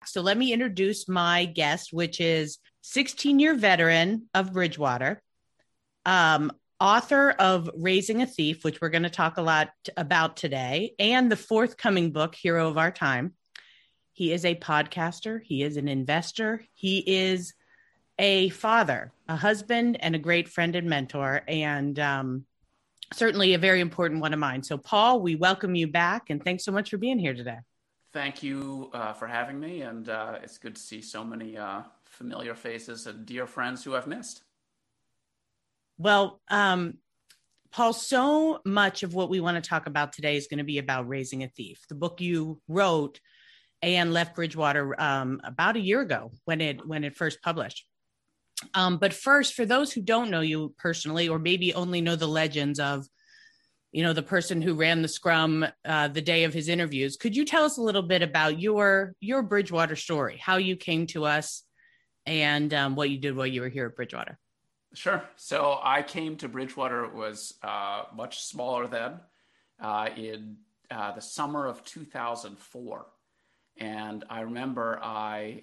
back. So let me introduce my guest, which is 16-year veteran of Bridgewater, author of Raising a Thief, which we're going to talk a lot about today, and the forthcoming book, Hero of Our Time. He is a podcaster. He is an investor. He is a father, a husband, and a great friend and mentor, and certainly a very important one of mine. So, Paul, we welcome you back, and thanks so much for being here today. Thank you for having me, and it's good to see so many familiar faces and dear friends who I've missed. Well, Paul, so much of what we want to talk about today is going to be about Raising a Thief, the book you wrote and left Bridgewater about a year ago when it first published. But first, for those who don't know you personally, or maybe only know the legends of, the person who ran the scrum the day of his interviews, could you tell us a little bit about your Bridgewater story, how you came to us, and what you did while you were here at Bridgewater? Sure. So I came to Bridgewater. It was much smaller then, in the summer of 2004. And I remember I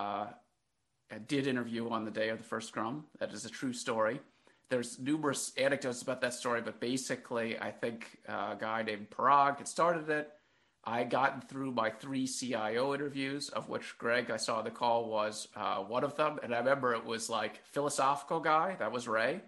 did interview on the day of the first scrum. That is a true story. There's numerous anecdotes about that story, but basically I think a guy named Parag had started it. I had gotten through my 3 CIO interviews, of which Greg, I saw on the call, was one of them. And I remember it was like philosophical guy, that was Ray.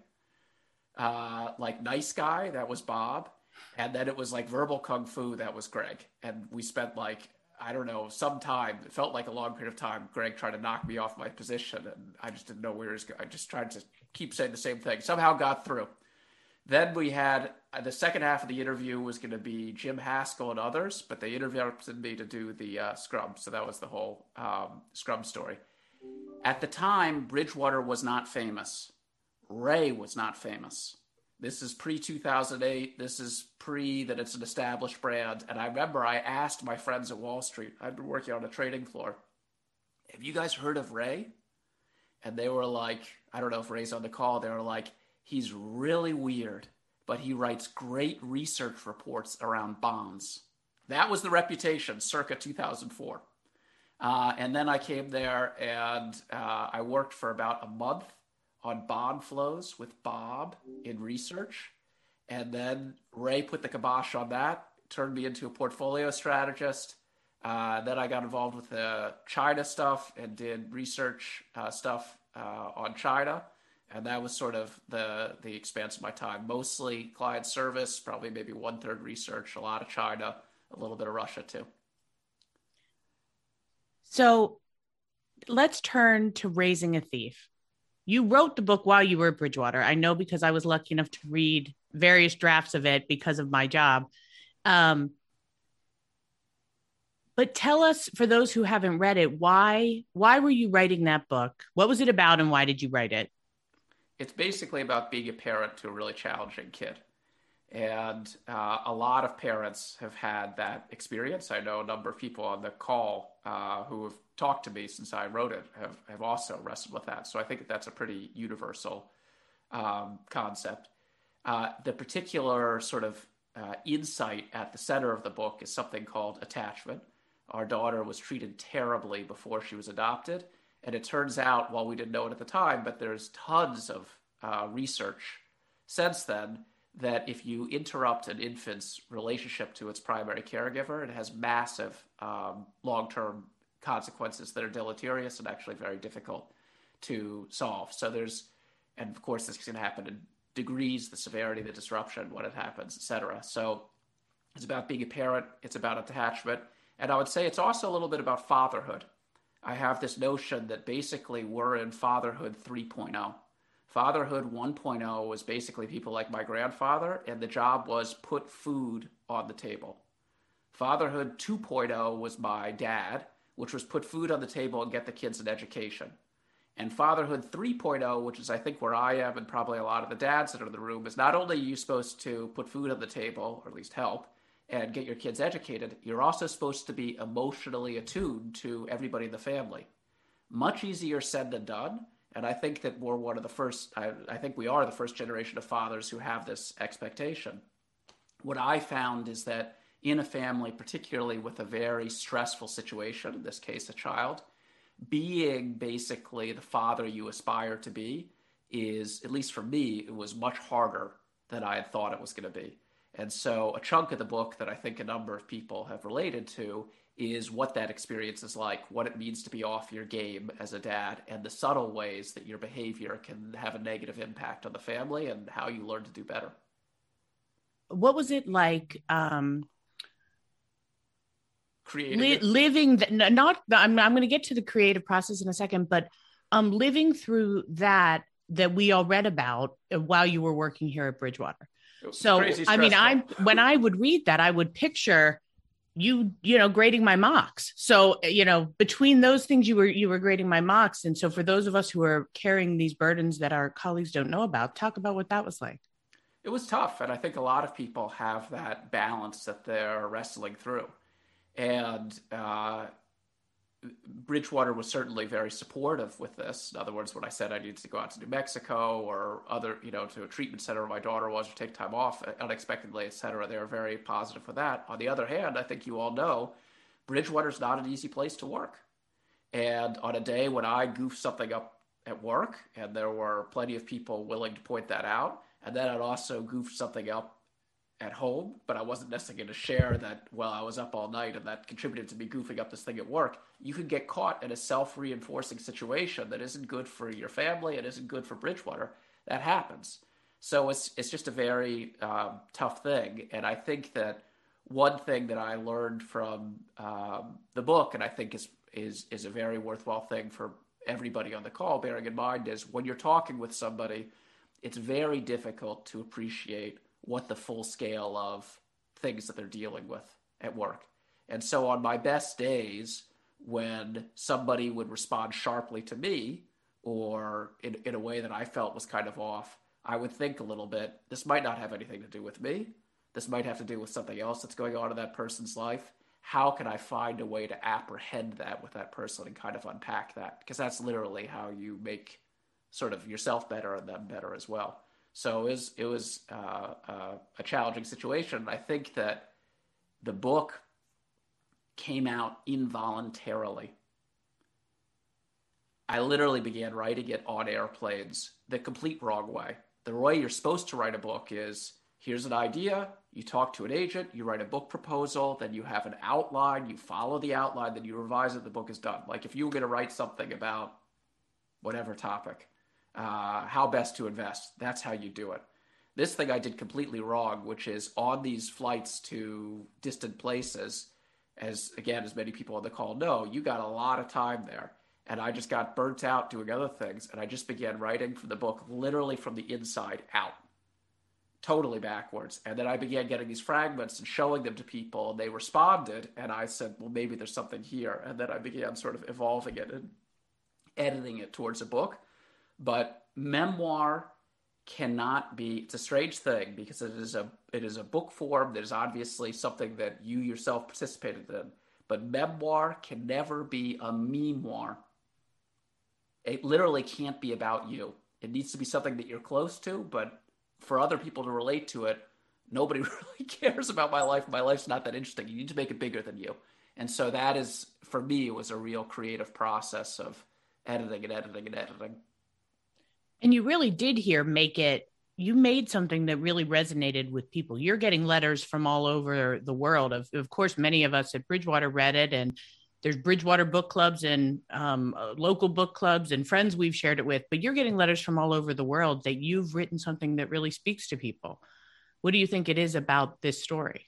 Like nice guy, that was Bob. And then it was like verbal kung fu, that was Greg. And we spent I don't know, some time, it felt like a long period of time, Greg tried to knock me off my position. And I just didn't know where he was going. I just tried to keep saying the same thing. Somehow got through. Then we had the second half of the interview was going to be Jim Haskell and others, but they interrupted me to do the scrum. So that was the whole scrum story. At the time, Bridgewater was not famous. Ray was not famous. This is pre-2008. This is pre that it's an established brand. And I remember I asked my friends at Wall Street, I'd been working on a trading floor, have you guys heard of Ray? And they were like, I don't know if Ray's on the call. They were like, he's really weird, but he writes great research reports around bonds. That was the reputation circa 2004. And then I came there and I worked for about a month on bond flows with Bob in research. And then Ray put the kibosh on that, turned me into a portfolio strategist. Then I got involved with the China stuff and did research stuff on China. And that was sort of the expanse of my time. Mostly client service, probably maybe 1/3 research, a lot of China, a little bit of Russia too. So let's turn to Raising a Thief. You wrote the book while you were at Bridgewater. I know because I was lucky enough to read various drafts of it because of my job. But tell us, for those who haven't read it, why were you writing that book? What was it about and why did you write it? It's basically about being a parent to a really challenging kid. And a lot of parents have had that experience. I know a number of people on the call who have talked to me since I wrote it have also wrestled with that. So I think that's a pretty universal concept. The particular sort of insight at the center of the book is something called attachment. Our daughter was treated terribly before she was adopted. And it turns out, while we didn't know it at the time, but there's tons of research since then that if you interrupt an infant's relationship to its primary caregiver, it has massive long-term consequences that are deleterious and actually very difficult to solve. And of course, this can happen in degrees, the severity, the disruption, when it happens, etc. So it's about being a parent. It's about attachment. And I would say it's also a little bit about fatherhood. I have this notion that basically we're in fatherhood 3.0. Fatherhood 1.0 was basically people like my grandfather, and the job was put food on the table. Fatherhood 2.0 was my dad, which was put food on the table and get the kids an education. And fatherhood 3.0, which is I think where I am and probably a lot of the dads that are in the room, is not only are you supposed to put food on the table, or at least help, and get your kids educated, you're also supposed to be emotionally attuned to everybody in the family. Much easier said than done. And I think that we're one of the first, I think we are the first generation of fathers who have this expectation. What I found is that in a family, particularly with a very stressful situation, in this case, a child, being basically the father you aspire to be is, at least for me, it was much harder than I had thought it was going to be. And so a chunk of the book that I think a number of people have related to is what that experience is like, what it means to be off your game as a dad, and the subtle ways that your behavior can have a negative impact on the family and how you learn to do better. What was it like Creating it. living not I'm going to get to the creative process in a second, but living through that we all read about while you were working here at Bridgewater. So I mean, when I would read that, I would picture you grading my mocks. So between those things, you were grading my mocks. And so for those of us who are carrying these burdens that our colleagues don't know about, talk about what that was like. It was tough, and I think a lot of people have that balance that they're wrestling through. And Bridgewater was certainly very supportive with this. In other words, when I said I needed to go out to New Mexico or other, to a treatment center where my daughter was, or take time off unexpectedly, et cetera, they were very positive with that. On the other hand, I think you all know, Bridgewater's not an easy place to work. And on a day when I goofed something up at work, and there were plenty of people willing to point that out, and then I'd also goofed something up at home, but I wasn't necessarily going to share that, well, I was up all night and that contributed to me goofing up this thing at work. You can get caught in a self-reinforcing situation that isn't good for your family and isn't good for Bridgewater. That happens. So it's just a very tough thing. And I think that one thing that I learned from the book, and I think is a very worthwhile thing for everybody on the call, bearing in mind, is when you're talking with somebody, it's very difficult to appreciate what the full scale of things that they're dealing with at work. And so on my best days, when somebody would respond sharply to me or in a way that I felt was kind of off, I would think a little bit, this might not have anything to do with me. This might have to do with something else that's going on in that person's life. How can I find a way to apprehend that with that person and kind of unpack that? Because that's literally how you make sort of yourself better and them better as well. So it was a challenging situation. I think that the book came out involuntarily. I literally began writing it on airplanes the complete wrong way. The way you're supposed to write a book is, here's an idea, you talk to an agent, you write a book proposal, then you have an outline, you follow the outline, then you revise it, the book is done. Like if you were going to write something about whatever topic, how best to invest. That's how you do it. This thing I did completely wrong, which is on these flights to distant places, as many people on the call know, you got a lot of time there. And I just got burnt out doing other things. And I just began writing from the book literally from the inside out, totally backwards. And then I began getting these fragments and showing them to people, and they responded. And I said, well, maybe there's something here. And then I began sort of evolving it and editing it towards a book. But memoir cannot be, it's a strange thing because it is a book form that is obviously something that you yourself participated in. But memoir can never be a memoir. It literally can't be about you. It needs to be something that you're close to, but for other people to relate to it, nobody really cares about my life. My life's not that interesting. You need to make it bigger than you. And so that is, for me, it was a real creative process of editing and editing and editing. And you really did you made something that really resonated with people. You're getting letters from all over the world. Of course, many of us at Bridgewater read it, and there's Bridgewater book clubs and local book clubs and friends we've shared it with, but you're getting letters from all over the world that you've written something that really speaks to people. What do you think it is about this story?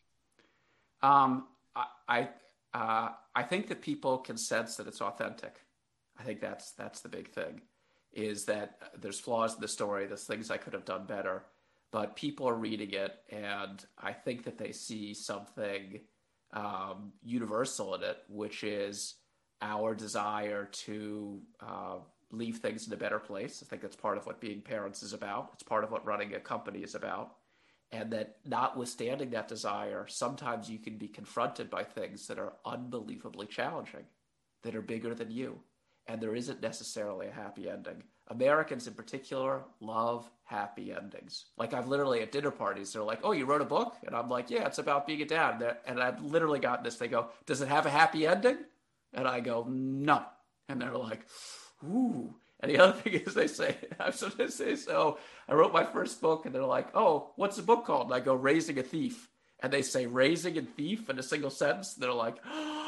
I think that people can sense that it's authentic. I think that's the big thing. Is that there's flaws in the story, there's things I could have done better, but people are reading it, and I think that they see something universal in it, which is our desire to leave things in a better place. I think that's part of what being parents is about. It's part of what running a company is about. And that notwithstanding that desire, sometimes you can be confronted by things that are unbelievably challenging, that are bigger than you. and there isn't necessarily a happy ending. Americans in particular love happy endings. Like I've literally at dinner parties, they're like, "Oh, you wrote a book?" And I'm like, "Yeah, it's about being a dad." And I've literally gotten this. They go, "Does it have a happy ending?" And I go, "No." And they're like, "Ooh." And the other thing is they say, sometimes they say, "So I wrote my first book," and they're like, "Oh, what's the book called?" And I go, "Raising a Thief." And they say "raising" and "thief" in a single sentence. They're like,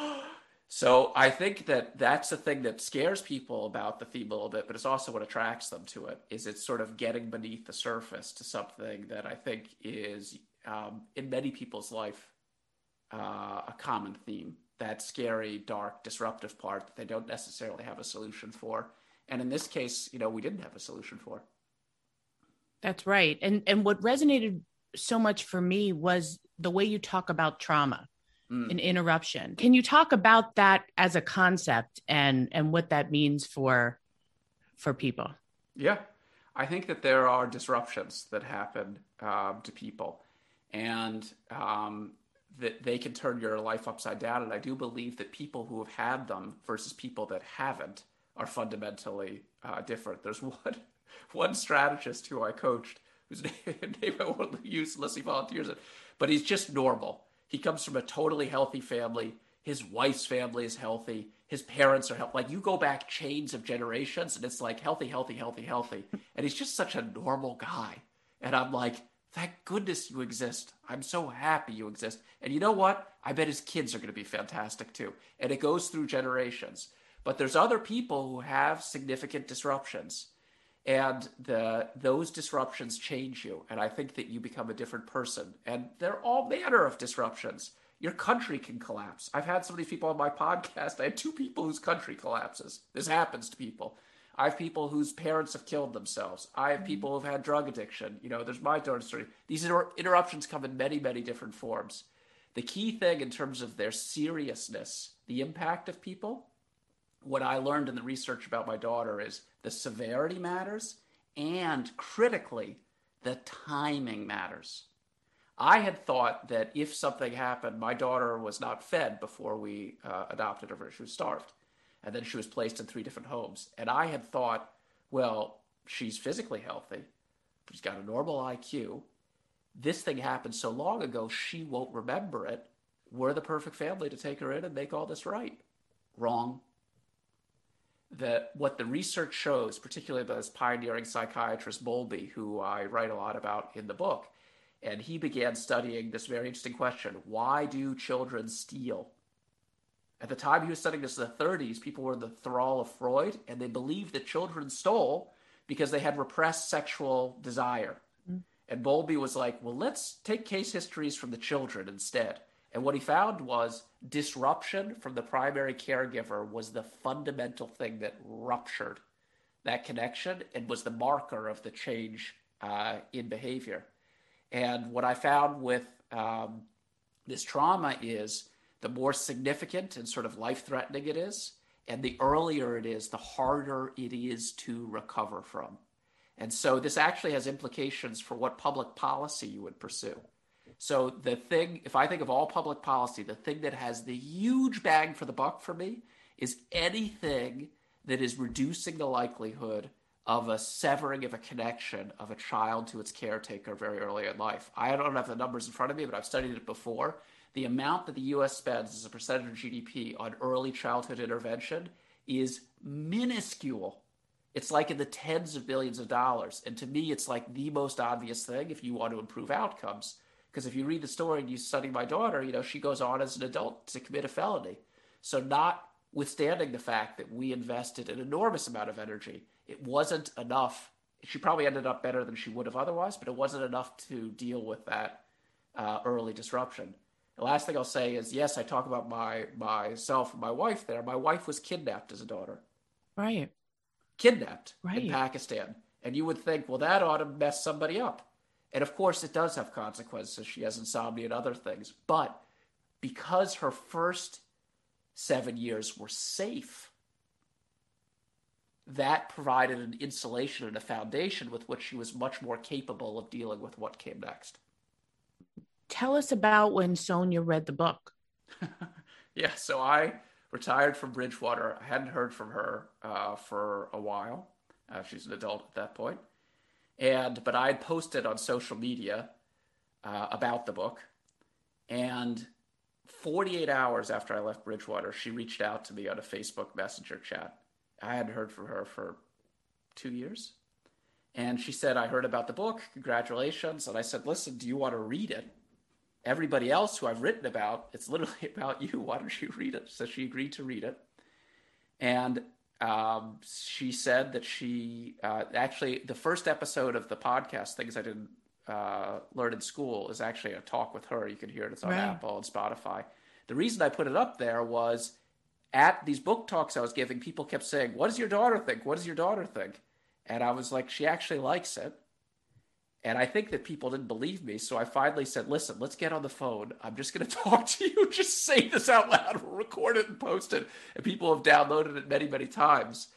so I think that that's the thing that scares people about the theme a little bit, but it's also what attracts them to it. Is it's sort of getting beneath the surface to something that I think is in many people's life a common theme. That scary, dark, disruptive part that they don't necessarily have a solution for. And in this case, we didn't have a solution for. That's right. And what resonated so much for me was the way you talk about trauma and interruption. Can you talk about that as a concept and what that means for people? Yeah, I think that there are disruptions that happen to people, and that they can turn your life upside down. And I do believe that people who have had them versus people that haven't are fundamentally different. There's one strategist who I coached whose name I won't use unless he volunteers it, but he's just normal. He comes from a totally healthy family. His wife's family is healthy. His parents are healthy. Like you go back chains of generations and it's like healthy, healthy, healthy, healthy. And he's just such a normal guy. And I'm like, thank goodness you exist. I'm so happy you exist. And you know what? I bet his kids are going to be fantastic too. And it goes through generations. But there's other people who have significant disruptions. And those disruptions change you. And I think that you become a different person. And there are all manner of disruptions. Your country can collapse. I've had some of these people on my podcast. I had two people whose country collapses. This happens to people. I have people whose parents have killed themselves. I have people who've had drug addiction. There's my daughter's story. These interruptions come in many, many different forms. The key thing in terms of their seriousness, the impact of people, what I learned in the research about my daughter is the severity matters, and critically, the timing matters. I had thought that if something happened, my daughter was not fed before we adopted her. She was starved. And then she was placed in 3 different homes. And I had thought, well, she's physically healthy. She's got a normal IQ. This thing happened so long ago, she won't remember it. We're the perfect family to take her in and make all this right. Wrong. What the research shows, particularly by this pioneering psychiatrist Bowlby, who I write a lot about in the book, and he began studying this very interesting question: why do children steal? At the time he was studying this in the 30s, people were in the thrall of Freud, and they believed that children stole because they had repressed sexual desire. Mm. And Bowlby was like, well, let's take case histories from the children instead. And what he found was disruption from the primary caregiver was the fundamental thing that ruptured that connection and was the marker of the change in behavior. And what I found with this trauma is the more significant and sort of life-threatening it is, and the earlier it is, the harder it is to recover from. And so this actually has implications for what public policy you would pursue. So the thing, if I think of all public policy, the thing that has the huge bang for the buck for me is anything that is reducing the likelihood of a severing of a connection of a child to its caretaker very early in life. I don't have the numbers in front of me, but I've studied it before. The amount that the U.S. spends as a percentage of GDP on early childhood intervention is minuscule. It's like in the tens of billions of dollars. And to me, it's like the most obvious thing if you want to improve outcomes. Because if you read the story and you study my daughter, she goes on as an adult to commit a felony. So notwithstanding the fact that we invested an enormous amount of energy, it wasn't enough. She probably ended up better than she would have otherwise, but it wasn't enough to deal with that early disruption. The last thing I'll say is, yes, I talk about myself and my wife there. My wife was kidnapped as a daughter. Right. Kidnapped in Pakistan. And you would think, well, that ought to mess somebody up. And of course, it does have consequences. She has insomnia and other things. But because her first 7 years were safe, that provided an insulation and a foundation with which she was much more capable of dealing with what came next. Tell us about when Sonia read the book. Yeah, so I retired from Bridgewater. I hadn't heard from her for a while. She's an adult at that point. But I had posted on social media about the book. And 48 hours after I left Bridgewater, she reached out to me on a Facebook Messenger chat. I hadn't heard from her for 2 years. And she said, I heard about the book. Congratulations. And I said, listen, do you want to read it? Everybody else who I've written about, it's literally about you. Why don't you read it? So she agreed to read it. And she said that she actually, the first episode of the podcast, Things I Didn't Learn in School, is actually a talk with her. You can hear it. It's on Apple and Spotify. The reason I put it up there was at these book talks I was giving, people kept saying, what does your daughter think? What does your daughter think? And I was like, she actually likes it. And I think that people didn't believe me. So I finally said, listen, let's get on the phone. I'm just going to talk to you. Just say this out loud. We'll record it and post it. And people have downloaded it many, many times.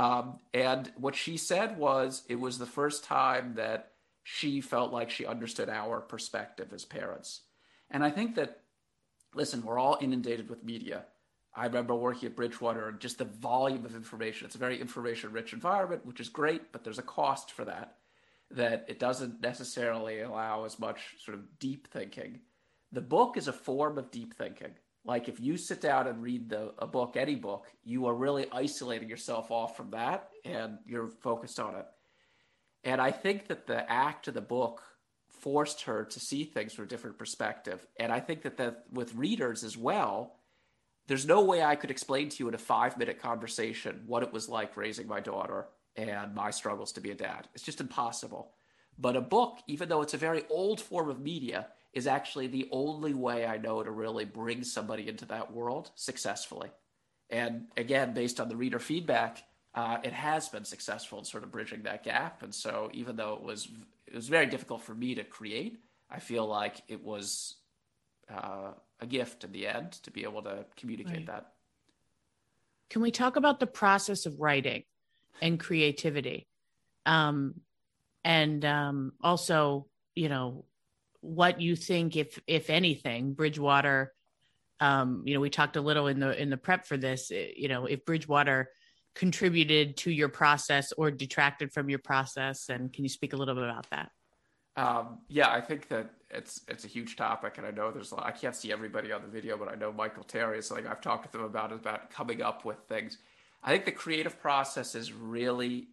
And what she said was, it was the first time that she felt like she understood our perspective as parents. And I think that, listen, we're all inundated with media. I remember working at Bridgewater and just the volume of information. It's a very information-rich environment, which is great, but there's a cost for that it doesn't necessarily allow as much sort of deep thinking. The book is a form of deep thinking. Like if you sit down and read a book, any book, you are really isolating yourself off from that and you're focused on it. And I think that the act of the book forced her to see things from a different perspective. And I think that with readers as well, there's no way I could explain to you in a 5-minute conversation what it was like raising my daughter and my struggles to be a dad. It's just impossible. But a book, even though it's a very old form of media, is actually the only way I know to really bring somebody into that world successfully. And again, based on the reader feedback, it has been successful in sort of bridging that gap. And so even though it was very difficult for me to create, I feel like it was a gift in the end to be able to communicate that. Can we talk about the process of writing and creativity? Also, what you think, if anything, Bridgewater, we talked a little in the prep for this, if Bridgewater contributed to your process or detracted from your process. And can you speak a little bit about that? I think that it's a huge topic, and I know I can't see everybody on the video, but I know Michael Terry is something I've talked with him about coming up with things. I think the creative process is really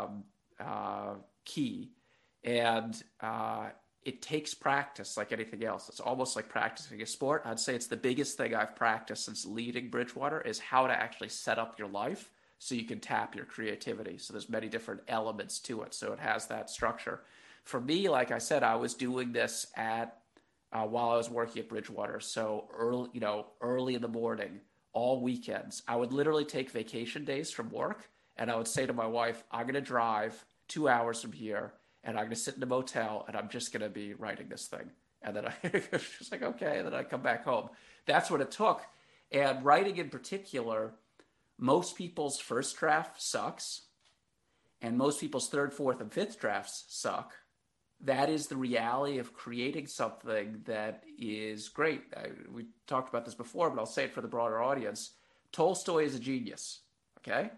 key, and it takes practice like anything else. It's almost like practicing a sport. I'd say it's the biggest thing I've practiced since leading Bridgewater is how to actually set up your life so you can tap your creativity. So there's many different elements to it, so it has that structure. For me, like I said, I was doing this while I was working at Bridgewater. So early in the morning, all weekends, I would literally take vacation days from work, and I would say to my wife, I'm going to drive 2 hours from here, and I'm going to sit in a motel, and I'm just going to be writing this thing. And then she's like, okay, and then I come back home. That's what it took. And writing in particular, most people's first draft sucks, and most people's third, fourth, and fifth drafts suck. That is the reality of creating something that is great. We talked about this before, but I'll say it for the broader audience. Tolstoy is a genius, okay?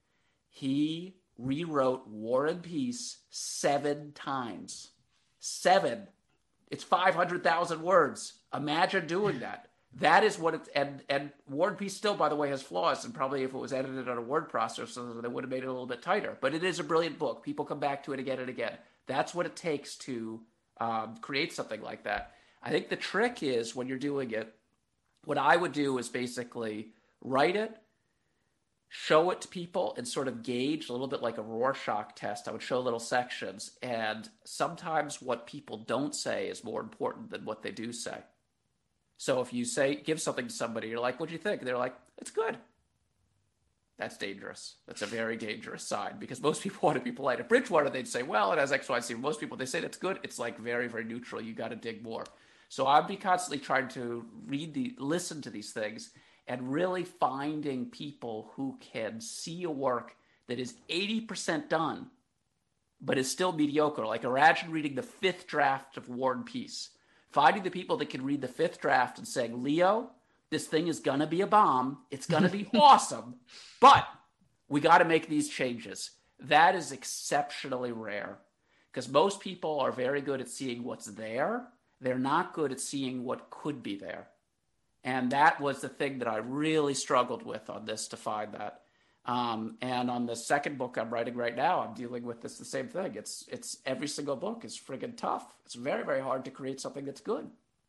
He rewrote War and Peace 7 times. 7. It's 500,000 words. Imagine doing that. That is what it's, and War and Peace still, by the way, has flaws, and probably if it was edited on a word processor, they would have made it a little bit tighter. But it is a brilliant book. People come back to it again and again. That's what it takes to create something like that. I think the trick is when you're doing it, what I would do is basically write it, show it to people, and sort of gauge a little bit like a Rorschach test. I would show little sections, and sometimes what people don't say is more important than what they do say. So if you give something to somebody, you're like, what'd you think? And they're like, it's good. That's dangerous. That's a very dangerous sign because most people want to be polite. At Bridgewater, they'd say, well, it has X, Y, Z. Most people, they say that's good. It's like very, very neutral. You got to dig more. So I'd be constantly trying to listen to these things and really finding people who can see a work that is 80% done, but is still mediocre. Like imagine reading the 5th draft of War and Peace. Finding the people that can read the 5th draft and saying, Leo, This thing is going to be a bomb. It's going to be awesome. But we got to make these changes. That is exceptionally rare because most people are very good at seeing what's there. They're not good at seeing what could be there. And that was the thing that I really struggled with on this, to find that. And on the second book I'm writing right now, I'm dealing with this, the same thing. It's every single book is friggin' tough. It's very, very hard to create something that's good.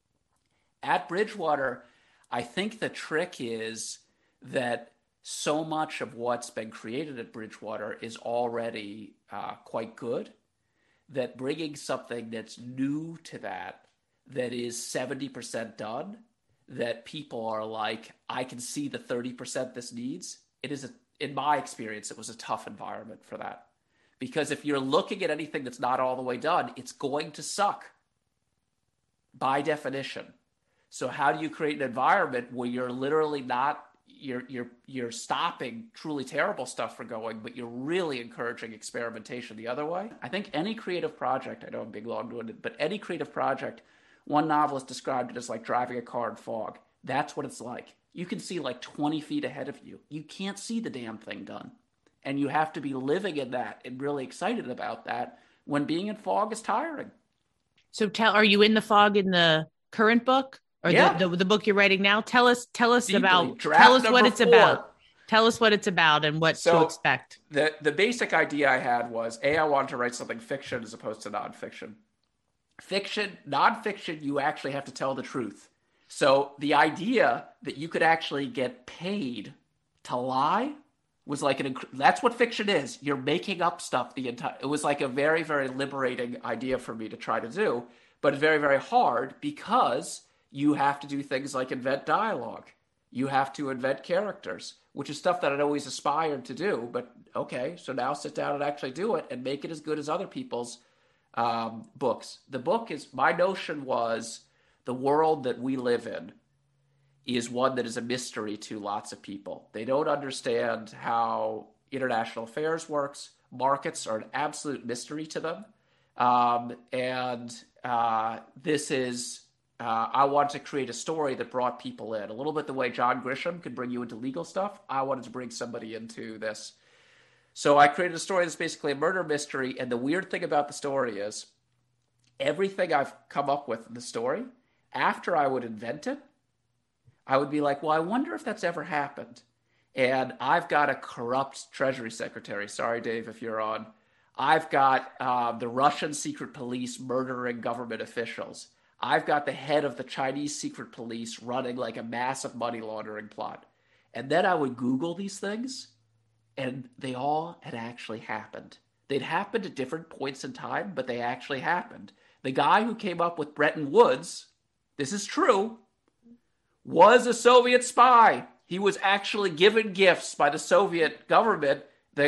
At Bridgewater, I think the trick is that so much of what's been created at Bridgewater is already quite good, that bringing something that's new to that is 70% done, that people are like, I can see the 30% this needs. It is, in my experience, it was a tough environment for that. Because if you're looking at anything that's not all the way done, it's going to suck by definition. So how do you create an environment where you're literally not, you're stopping truly terrible stuff from going, but you're really encouraging experimentation the other way? I think any creative project, I know I'm being long-winded, but any creative project, one novelist described it as like driving a car in fog. That's what it's like. You can see like 20 feet ahead of you. You can't see the damn thing done. And you have to be living in that and really excited about that when being in fog is tiring. So are you in the fog in the current book? Or the book you're writing now? Tell us Deeply. about, Draft tell us what number it's 4. about. Tell us what it's about and what to expect. The basic idea I had was, I wanted to write something fiction as opposed to nonfiction. Nonfiction, you actually have to tell the truth. So the idea that you could actually get paid to lie was like that's what fiction is. You're making up stuff it was like a very, very liberating idea for me to try to do, but it's very, very hard because you have to do things like invent dialogue. You have to invent characters, which is stuff that I'd always aspired to do. But okay, so now sit down and actually do it and make it as good as other people's books. My notion was the world that we live in is one that is a mystery to lots of people. They don't understand how international affairs works. Markets are an absolute mystery to them. This is, I wanted to create a story that brought people in. A little bit the way John Grisham could bring you into legal stuff. I wanted to bring somebody into this. So I created a story that's basically a murder mystery. And the weird thing about the story is everything I've come up with in the story, after I would invent it, I would be like, well, I wonder if that's ever happened. And I've got a corrupt Treasury Secretary. Sorry, Dave, if you're on. I've got the Russian secret police murdering government officials. I've got the head of the Chinese secret police running like a massive money laundering plot. And then I would Google these things, and they all had actually happened. They'd happened at different points in time, but they actually happened. The guy who came up with Bretton Woods, this is true, was a Soviet spy. He was actually given gifts by the Soviet government.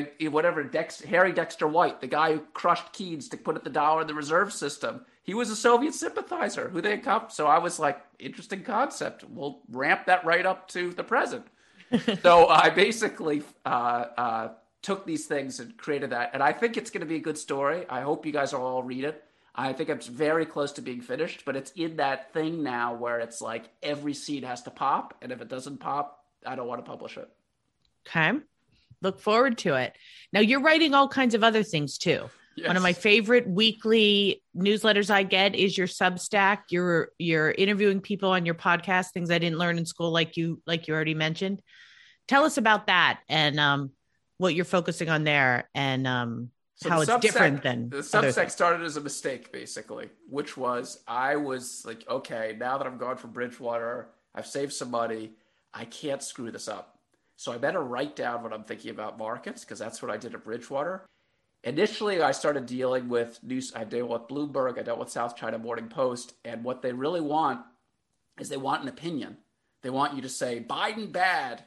Harry Dexter White, the guy who crushed Keynes to put the dollar in the reserve system, he was a Soviet sympathizer who they come. So I was like, interesting concept. We'll ramp that right up to the present. So I basically took these things and created that. And I think it's going to be a good story. I hope you guys will all read it. I think it's very close to being finished, but it's in that thing now where it's like every scene has to pop. And if it doesn't pop, I don't want to publish it. Okay. Look forward to it. Now you're writing all kinds of other things too. Yes. One of my favorite weekly newsletters I get is your Substack. You're interviewing people on your podcast, things I didn't learn in school, like you already mentioned. Tell us about that and what you're focusing on there and how it's different than the Substack started as a mistake, basically, which was I was like, okay, now that I'm gone from Bridgewater, I've saved some money. I can't screw this up. So I better write down what I'm thinking about markets because that's what I did at Bridgewater. Initially, I started dealing with news. I dealt with Bloomberg. I dealt with South China Morning Post. And what they really want is they want an opinion. They want you to say, Biden bad,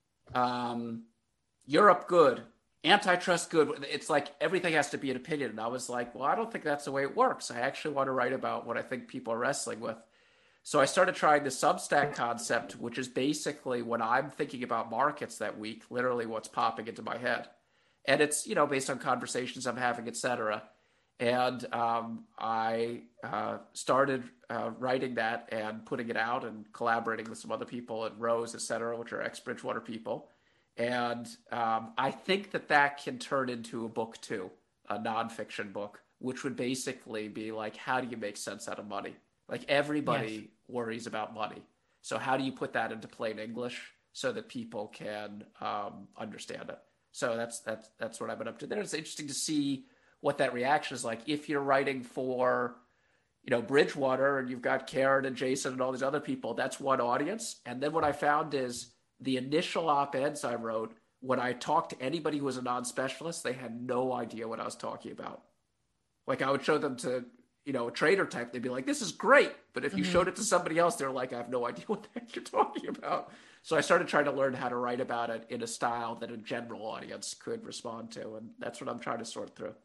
Europe good, antitrust good. It's like everything has to be an opinion. And I was like, well, I don't think that's the way it works. I actually want to write about what I think people are wrestling with. So I started trying the Substack concept, which is basically when I'm thinking about markets that week, literally what's popping into my head. And it's, based on conversations I'm having, et cetera. And I started writing that and putting it out and collaborating with some other people at Rose, et cetera, which are ex-Bridgewater people. And I think that can turn into a book too, a nonfiction book, which would basically be like, how do you make sense out of money? Like Yes. everybody worries about money. So how do you put that into plain English so that people can understand it? So that's what I've been up to there. It's interesting to see what that reaction is like. If you're writing for, Bridgewater and you've got Karen and Jason and all these other people, that's one audience. And then what I found is the initial op-eds I wrote, when I talked to anybody who was a non-specialist, they had no idea what I was talking about. Like I would show them to, a trader type, they'd be like, this is great. But if you Hmm. showed it to somebody else, they're like, I have no idea what the heck you're talking about. So I started trying to learn how to write about it in a style that a general audience could respond to. And that's what I'm trying to sort through.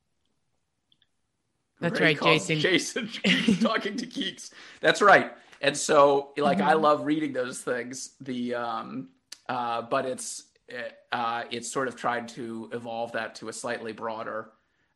That's Ray right, calls Jason. Jason Keeks talking to Keeks. That's right. And so, like, I Hmm. love reading those things. But it's sort of trying to evolve that to a slightly broader,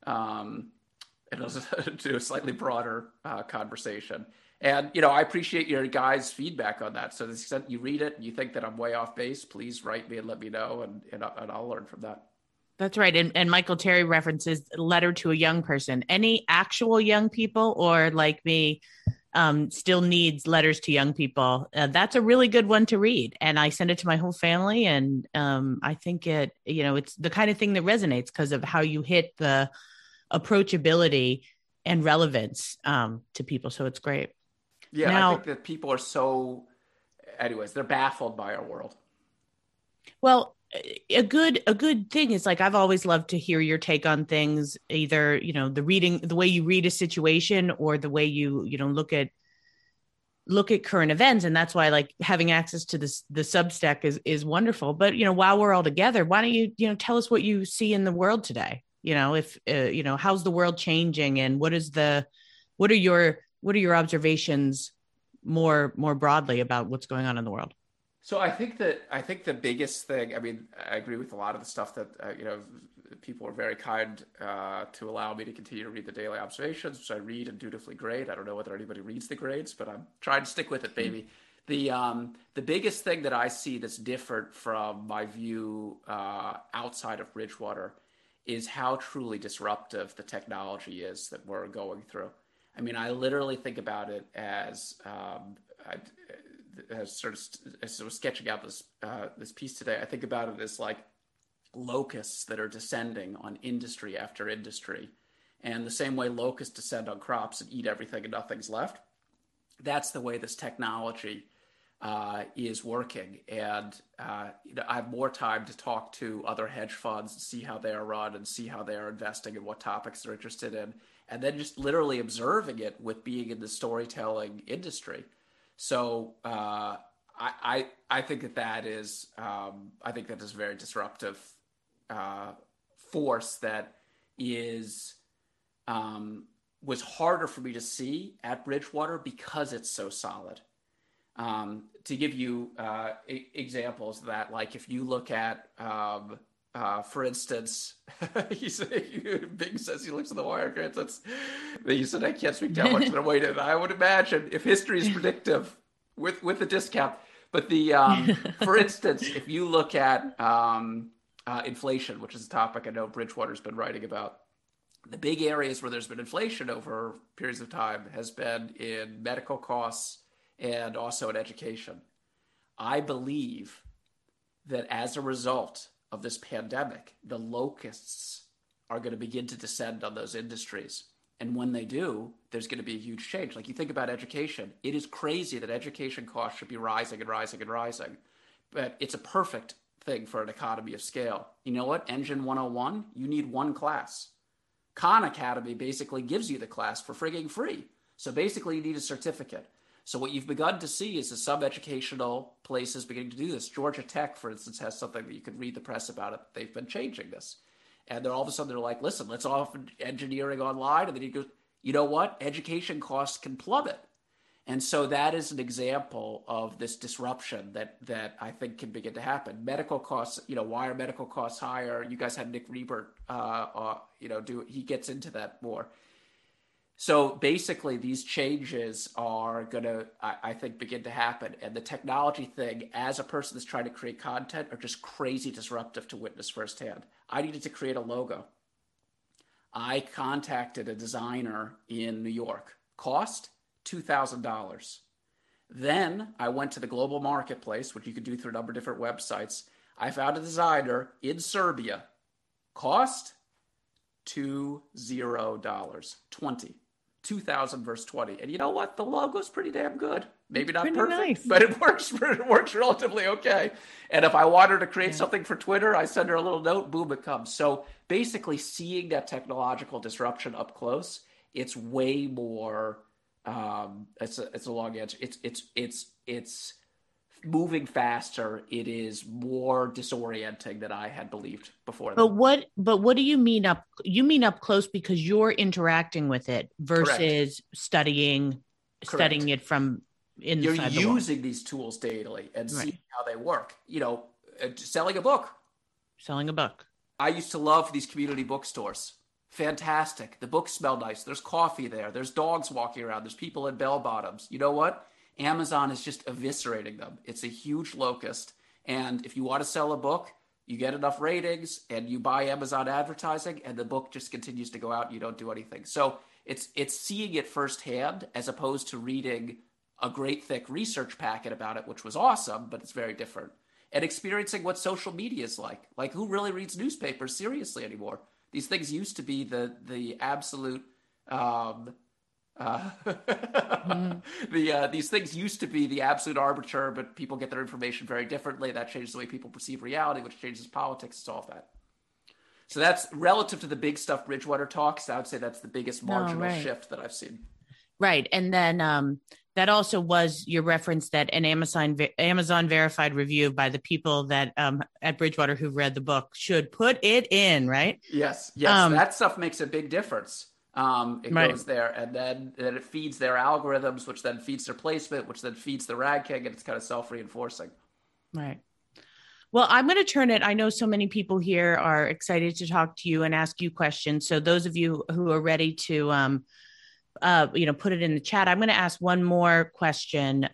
to a slightly broader conversation. And I appreciate your guys' feedback on that. So, to the extent you read it and you think that I'm way off base, please write me and let me know, and I'll learn from that. That's right. And Michael Terry references Letter to a Young Person. Any actual young people or like me still needs letters to young people. That's a really good one to read. And I send it to my whole family. And I think it's the kind of thing that resonates because of how you hit the approachability and relevance to people. So it's great. Yeah, I think Now, that people are so, anyways, they're baffled by our world. well, a good thing is like I've always loved to hear your take on things, either, the way you read a situation or the way you look at current events. And that's why like having access to this the Substack is wonderful. But while we're all together, why don't you tell us what you see in the world today? If how's the world changing, and what are your observations more broadly about what's going on in the world? So I think the biggest thing. I mean, I agree with a lot of the stuff that people are very kind to allow me to continue to read the daily observations, which I read and dutifully grade. I don't know whether anybody reads the grades, but I'm trying to stick with it, baby. The biggest thing that I see that's different from my view outside of Bridgewater is how truly disruptive the technology is that we're going through. I mean, I literally think about it as sort of as I was sketching out this piece today. I think about it as like locusts that are descending on industry after industry, and the same way locusts descend on crops and eat everything and nothing's left. That's the way this technology is working. And I have more time to talk to other hedge funds and see how they are run and see how they are investing and what topics they're interested in, and then just literally observing it with being in the storytelling industry. So I think that is I think that is a very disruptive uh, force that is was harder for me to see at Bridgewater because it's so solid. To give you examples of that, like if you look at, for instance, Bing says he looks at the wire grants. He said I can't speak to how much they're weighted. I would imagine if history is predictive with the discount. But for instance, if you look at inflation, which is a topic I know Bridgewater's been writing about, the big areas where there's been inflation over periods of time has been in medical costs and also in education. I believe that as a result of this pandemic, the locusts are going to begin to descend on those industries. And when they do, there's going to be a huge change. Like you think about education, it is crazy that education costs should be rising and rising and rising. But it's a perfect thing for an economy of scale. You know what? Engine 101, you need one class. Khan Academy basically gives you the class for frigging free. So basically, you need a certificate. So what you've begun to see is some educational places beginning to do this. Georgia Tech, for instance, has something that you could read the press about it. They've been changing this. And then all of a sudden they're like, listen, let's offer engineering online. And then you go, you know what? Education costs can plummet. And so that is an example of this disruption that I think can begin to happen. Medical costs, why are medical costs higher? You guys had Nick Rebert, he gets into that more. So basically, these changes are going to, I think, begin to happen. And the technology thing, as a person that's trying to create content, are just crazy disruptive to witness firsthand. I needed to create a logo. I contacted a designer in New York. Cost $2,000. Then I went to the global marketplace, which you could do through a number of different websites. I found a designer in Serbia. Cost $20. 2,000 versus 20. And you know what? The logo's pretty damn good. Maybe not perfect, nice. But it works relatively okay. And if I want her to create something for Twitter, I send her a little note, boom, it comes. So basically seeing that technological disruption up close, it's way more it's a long answer. It's moving faster. It is more disorienting than I had believed before. But what do you mean up? You mean up close because you're interacting with it versus studying it from inside. You're using these tools daily and seeing how they work. Selling a book. I used to love these community bookstores. Fantastic. The books smell nice. There's coffee there. There's dogs walking around. There's people in bell bottoms. You know what? Amazon is just eviscerating them. It's a huge locust. And if you want to sell a book, you get enough ratings and you buy Amazon advertising and the book just continues to go out and you don't do anything. So it's seeing it firsthand as opposed to reading a great thick research packet about it, which was awesome, but it's very different. And experiencing what social media is like. Like, who really reads newspapers seriously anymore? These things used to be the absolute these things used to be the absolute arbiter, but people get their information very differently. That changes the way people perceive reality, which changes politics. It's all of that. So that's relative to the big stuff Bridgewater talks. I would say that's the biggest marginal shift that I've seen. Right. And then that also was your reference that an Amazon verified review by the people that at Bridgewater who've read the book should put it in, right? Yes. That stuff makes a big difference. It goes there, and then it feeds their algorithms, which then feeds their placement, which then feeds the ranking, and it's kind of self-reinforcing. Right. Well, I'm going to turn it. I know so many people here are excited to talk to you and ask you questions. So those of you who are ready to, put it in the chat, I'm going to ask one more question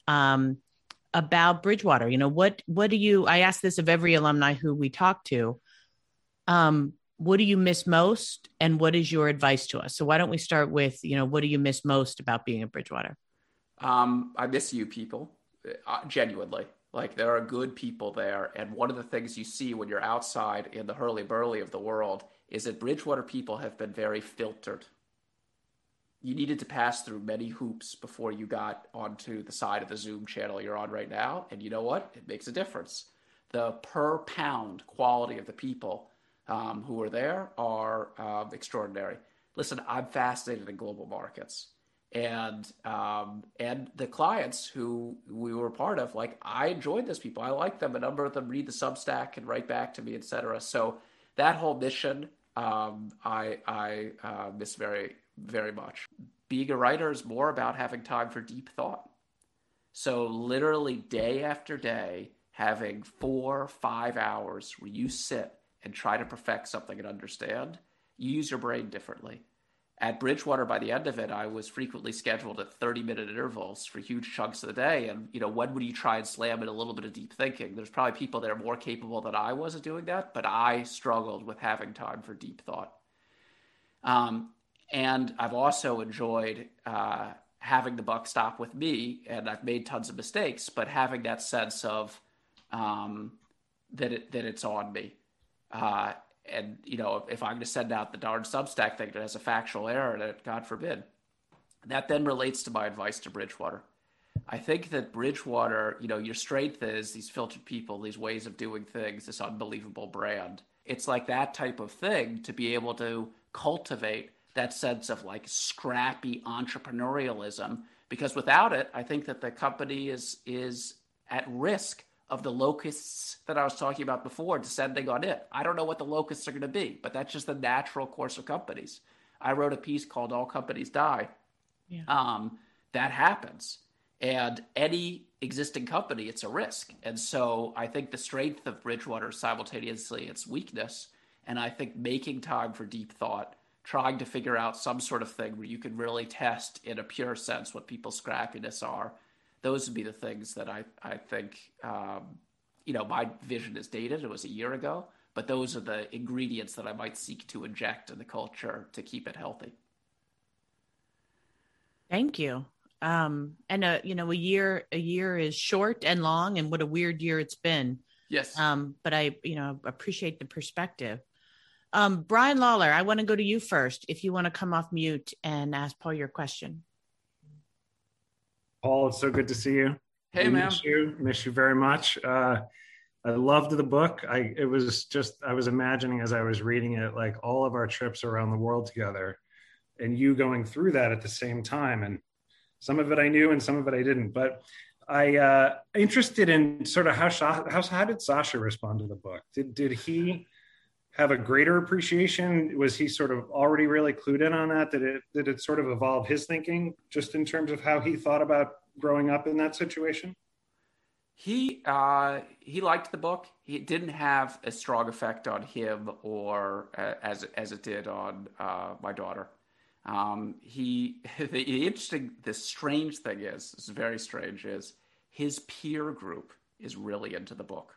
about Bridgewater. What do you? I ask this of every alumni who we talk to. What do you miss most, and what is your advice to us? So why don't we start with, what do you miss most about being at Bridgewater? I miss you people, genuinely. Like, there are good people there. And one of the things you see when you're outside in the hurly-burly of the world is that Bridgewater people have been very filtered. You needed to pass through many hoops before you got onto the side of the Zoom channel you're on right now. And you know what? It makes a difference. The per pound quality of the people who are there are extraordinary. Listen, I'm fascinated in global markets, and the clients who we were part of, like, I enjoyed those people. I like them. A number of them read the Substack and write back to me, etc. So that whole mission, I miss very, very much. Being a writer is more about having time for deep thought. So literally day after day, having 4 or 5 hours where you sit and try to perfect something and understand, you use your brain differently. At Bridgewater, by the end of it, I was frequently scheduled at 30-minute intervals for huge chunks of the day. And, when would you try and slam in a little bit of deep thinking? There's probably people that are more capable than I was at doing that, but I struggled with having time for deep thought. And I've also enjoyed having the buck stop with me, and I've made tons of mistakes, but having that sense of that it's on me. And, if I'm going to send out the darn Substack thing that has a factual error in it, God forbid, that then relates to my advice to Bridgewater. I think that Bridgewater, your strength is these filtered people, these ways of doing things, this unbelievable brand. It's like that type of thing to be able to cultivate that sense of like scrappy entrepreneurialism, because without it, I think that the company is at risk of the locusts that I was talking about before descending on it. I don't know what the locusts are going to be, but that's just the natural course of companies. I wrote a piece called All Companies Die. Yeah. That happens. And any existing company, it's a risk. And so I think the strength of Bridgewater is simultaneously its weakness. And I think making time for deep thought, trying to figure out some sort of thing where you can really test in a pure sense what people's scrappiness are, those would be the things that I think, my vision is dated. It was a year ago, but those are the ingredients that I might seek to inject in the culture to keep it healthy. Thank you. And a year is short and long, and what a weird year it's been. Yes. But I, appreciate the perspective. Brian Lawler, I want to go to you first. If you want to come off mute and ask Paul your question. Paul, it's so good to see you. Hey, man. Miss you very much. I loved the book. I was imagining as I was reading it, like all of our trips around the world together and you going through that at the same time. And some of it I knew and some of it I didn't, but I interested in sort of how did Sasha respond to the book? Did he have a greater appreciation? Was he sort of already really clued in on that? Did it sort of evolve his thinking just in terms of how he thought about growing up in that situation? He liked the book. It didn't have a strong effect on him or as it did on my daughter. The strange thing is, it's very strange, is his peer group is really into the book.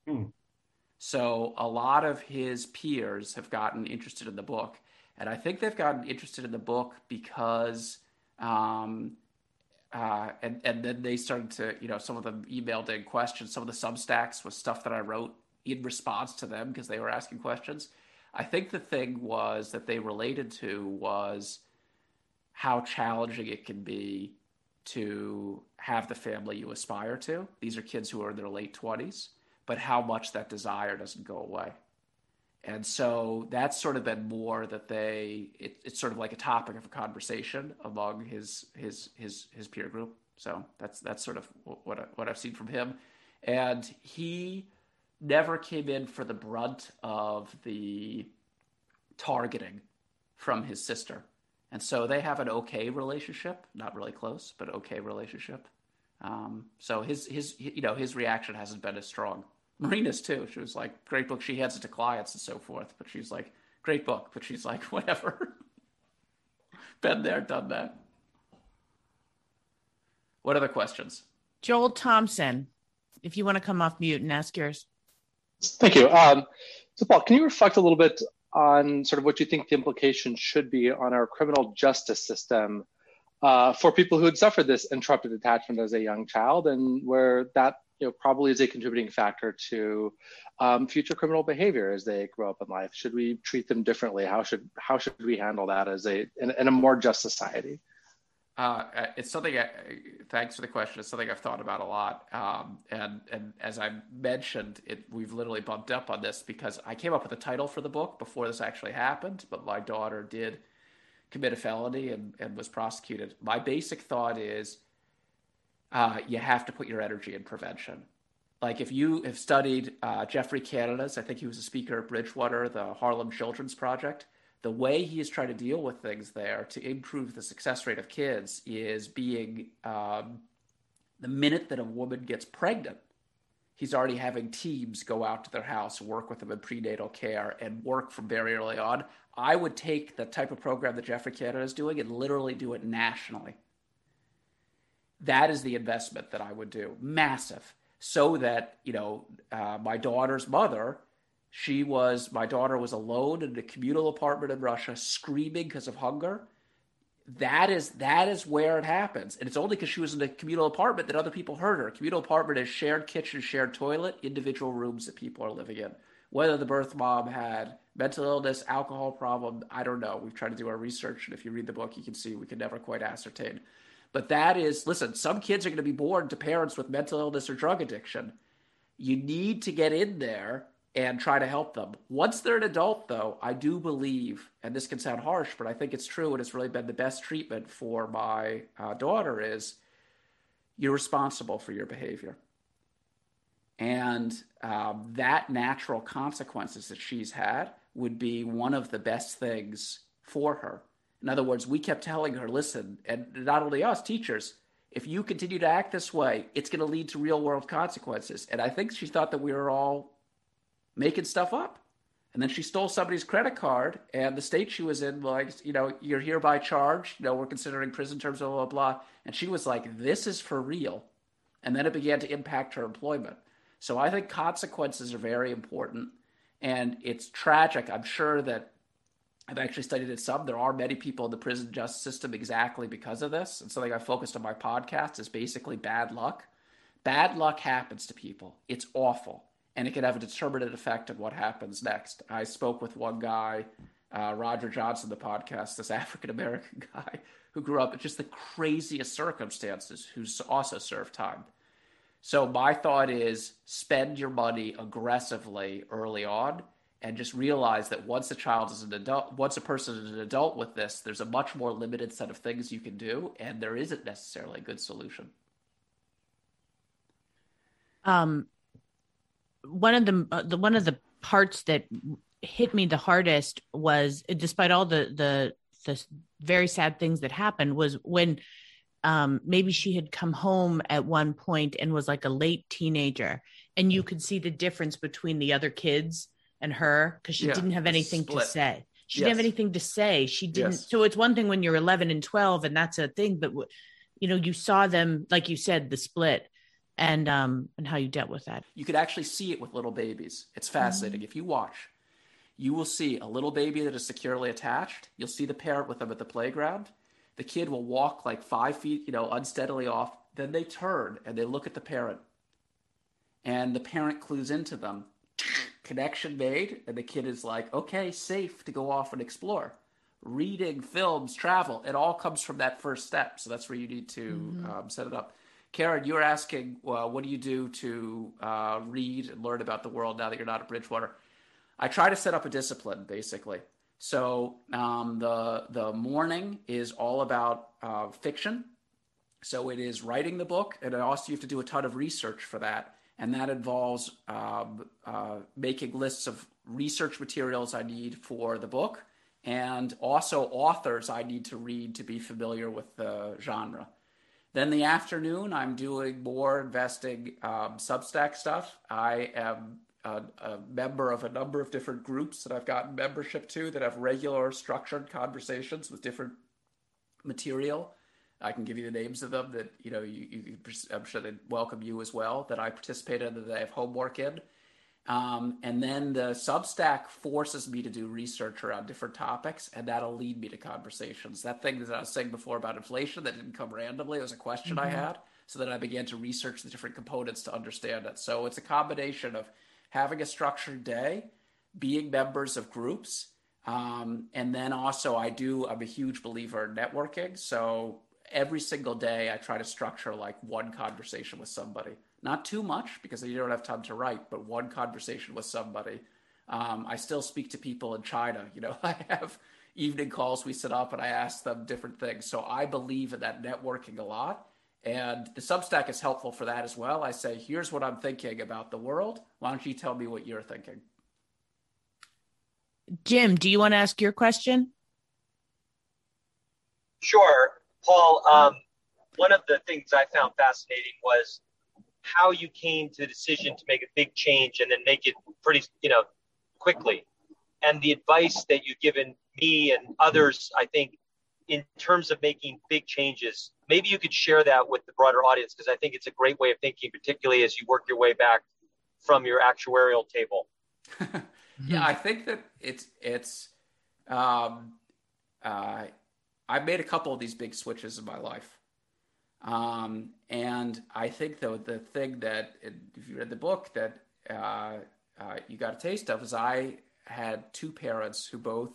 So a lot of his peers have gotten interested in the book. And I think they've gotten interested in the book because, and then they started to, some of them emailed in questions. Some of the Substacks was stuff that I wrote in response to them because they were asking questions. I think the thing was that they related to was how challenging it can be to have the family you aspire to. These are kids who are in their late 20s, but how much that desire doesn't go away. And so that's sort of been more that it's sort of like a topic of a conversation among his peer group. So that's sort of what I've seen from him. And he never came in for the brunt of the targeting from his sister. And so they have an okay relationship, not really close, but okay relationship. So his reaction hasn't been as strong. Marina's too. She was like, great book. She hands it to clients and so forth, but she's like, great book. But she's like, whatever. Been there, done that. What other questions? Joel Thompson, if you want to come off mute and ask yours. Thank you. So Paul, can you reflect a little bit on sort of what you think the implications should be on our criminal justice system for people who had suffered this interrupted attachment as a young child, and where that probably is a contributing factor to future criminal behavior as they grow up in life? Should we treat them differently? How should we handle that in a more just society? It's something. Thanks for the question. It's something I've thought about a lot. And as I mentioned, we've literally bumped up on this because I came up with a title for the book before this actually happened. But my daughter did commit a felony and was prosecuted. My basic thought is you have to put your energy in prevention. Like if you have studied Geoffrey Canada's, I think he was a speaker at Bridgewater, the Harlem Children's Project. The way he is trying to deal with things there to improve the success rate of kids is being the minute that a woman gets pregnant, he's already having teams go out to their house, work with them in prenatal care, and work from very early on. I would take the type of program that Geoffrey Canada is doing and literally do it nationally. That is the investment that I would do, massive, so that my daughter's mother. My daughter was alone in a communal apartment in Russia, screaming because of hunger. That is where it happens. And it's only because she was in a communal apartment that other people heard her. A communal apartment is shared kitchen, shared toilet, individual rooms that people are living in. Whether the birth mom had mental illness, alcohol problem, I don't know. We've tried to do our research, and if you read the book, you can see we can never quite ascertain. But listen, some kids are going to be born to parents with mental illness or drug addiction. You need to get in there and try to help them. Once they're an adult, though, I do believe, and this can sound harsh, but I think it's true, and it's really been the best treatment for my daughter, is you're responsible for your behavior. And that natural consequences that she's had would be one of the best things for her. In other words, we kept telling her, listen, and not only us, teachers, if you continue to act this way, it's going to lead to real world consequences. And I think she thought that we were all making stuff up. And then she stole somebody's credit card, and the state she was in, like, you're hereby charged, we're considering prison terms, blah, blah, blah. And she was like, this is for real. And then it began to impact her employment. So I think consequences are very important. And it's tragic. I'm sure that I've actually studied it some. There are many people in the prison justice system exactly because of this. And something I focused on my podcast is basically bad luck. Bad luck happens to people. It's awful. And it can have a determinate effect on what happens next. I spoke with one guy, Roger Johnson, the podcast, this African-American guy who grew up in just the craziest circumstances, who's also served time. So my thought is spend your money aggressively early on, and just realize that once a child is an adult, once a person is an adult with this, there's a much more limited set of things you can do, and there isn't necessarily a good solution. One of the parts that hit me the hardest was, despite all the very sad things that happened, was when maybe she had come home at one point and was like a late teenager, and you could see the difference between the other kids and her, because she didn't have anything to say. She didn't have anything to say. She didn't. Yes. So it's one thing when you're 11 and 12 and that's a thing, but you saw them, like you said, the split, and how you dealt with that. You could actually see it with little babies. It's fascinating. Mm-hmm. If you watch, you will see a little baby that is securely attached. You'll see the parent with them at the playground. The kid will walk like 5 feet, unsteadily off. Then they turn and they look at the parent, and the parent clues into them. Connection made, and the kid is like, okay, safe to go off and explore. Reading, films, travel, it all comes from that first step. So that's where you need to set it up. Karen, you were asking, what do you do to read and learn about the world now that you're not at Bridgewater? I try to set up a discipline, basically. So the morning is all about fiction. So it is writing the book, and also you have to do a ton of research for that. And that involves making lists of research materials I need for the book, and also authors I need to read to be familiar with the genre. Then the afternoon, I'm doing more investing Substack stuff. I am a member of a number of different groups that I've gotten membership to that have regular structured conversations with different material. I can give you the names of them that, I'm sure they'd welcome you as well, that I participate in, that I have homework in. And then the Substack forces me to do research around different topics, and that'll lead me to conversations. That thing that I was saying before about inflation, that didn't come randomly. It was a question I had. So then I began to research the different components to understand it. So it's a combination of having a structured day, being members of groups, and then also I'm a huge believer in networking. So every single day I try to structure like one conversation with somebody. Not too much, because you don't have time to write, but one conversation with somebody. I still speak to people in China. I have evening calls we set up and I ask them different things. So I believe in that networking a lot. And the Substack is helpful for that as well. I say, here's what I'm thinking about the world. Why don't you tell me what you're thinking? Jim, do you want to ask your question? Sure. Paul, one of the things I found fascinating was how you came to the decision to make a big change and then make it pretty, quickly. And the advice that you've given me and others, I think, in terms of making big changes, maybe you could share that with the broader audience, because I think it's a great way of thinking, particularly as you work your way back from your actuarial table. Yeah, I think that I've made a couple of these big switches in my life. And I think, though, the thing that, if you read the book, that you got a taste of, is I had two parents who both